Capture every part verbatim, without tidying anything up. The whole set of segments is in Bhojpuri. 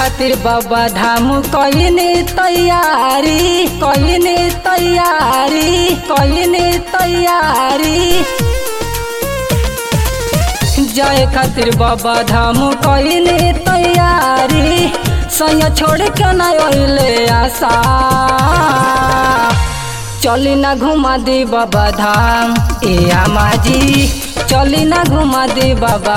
खातिर बाबा धाम कईने तैयारी कईने तैयारी कईने तैयारी जाए खातिर बाबा धाम कईने तैयारी सैया छोड़ के न अइले आशा चली ना घुमा दी बाबा धाम ए आमा जी चली ना घुमा दी बाबा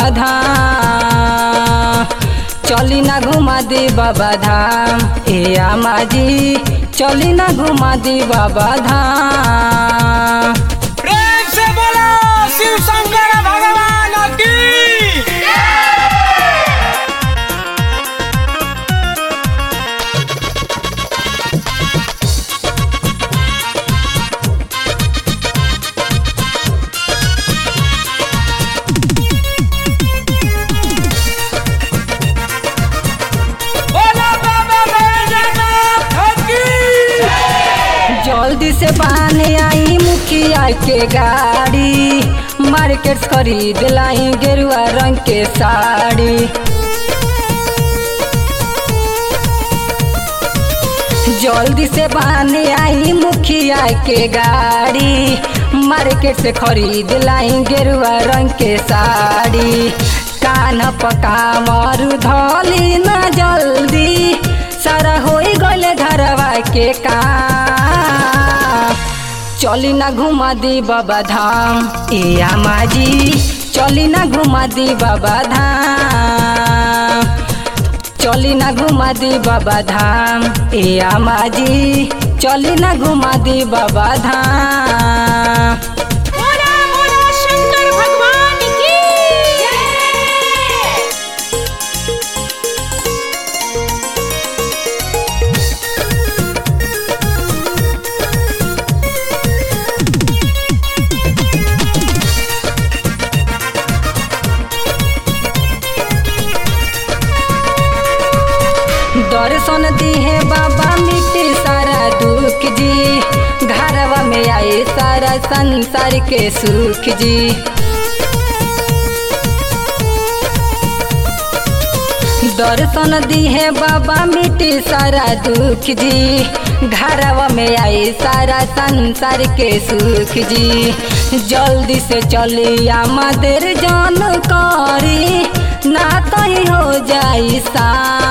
धाम चली ना घुमा दी बाबा धाम ए आमा जी चली ना घुमा दी बाबा धाम। प्रेम से बोलो शिव शंकर भगवान की। जल्दी से बाने आई मुखिया के गाड़ी मार्केट खरीद लाई गेरुआ रंग के साड़ी जल्दी से बाने आई मुखिया के गाड़ी मार्केट से खरीद लाई गेरुआ रंग के साड़ी कान पका मरु धली ना जल्दी सारा हो गले घरवा के काम चली ना घुमा दी बाबा धाम ए आमा जी चली ना घुमा दी बाबा धाम चली ना घुमा दी बाबा धाम ए आमा जी चली ना घुमा दी बाबा धाम। दर्शन दिहे बाबा मिटे सारा दुख जी घरवा में आए सारा संसार के सुख जी दर्शन दिहे बाबा मिटे सारा दुख जी घरवा में आए सारा संसार के सुख जी जल्दी से चली आमा देर जान करी ना कहीं हो जाई सा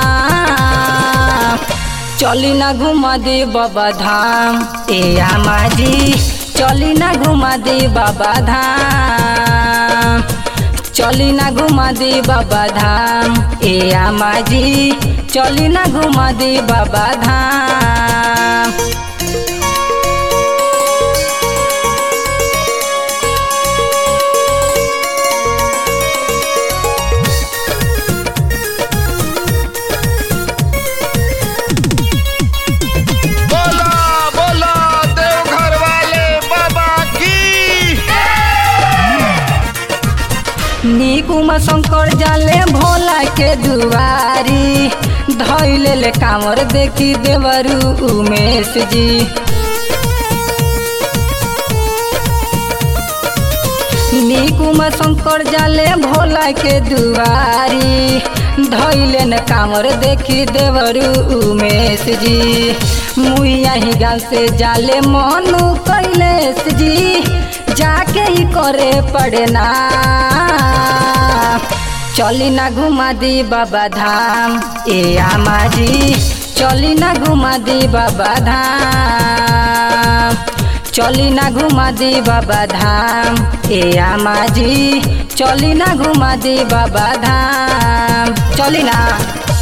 चली ना घुमा दे बाबा धाम ए आमा जी चली ना घुमा दे बाबा धाम चली ना घुमा दे बाबा धाम ए आमा जी चली ना घुमा दे बाबा धाम। निकुमा शंकर जाले भोला के दुआरी धैले ले कामर देखी देवरू उमेश जी निकुमा शंकर जाले भोला के दुआरी धैले न कामर देखी देवरू उमेश जी मुइया ही गाल से जाले मनु कैलेश जी जाके ही करे पड़ना चली ना घुमा दी बाबा धाम ए आमा जी चली ना घुमा दी बाबा धाम चली ना घुमा दी बाबा धाम ए आमा जी चली ना घुमा दी बाबा धाम चली ना।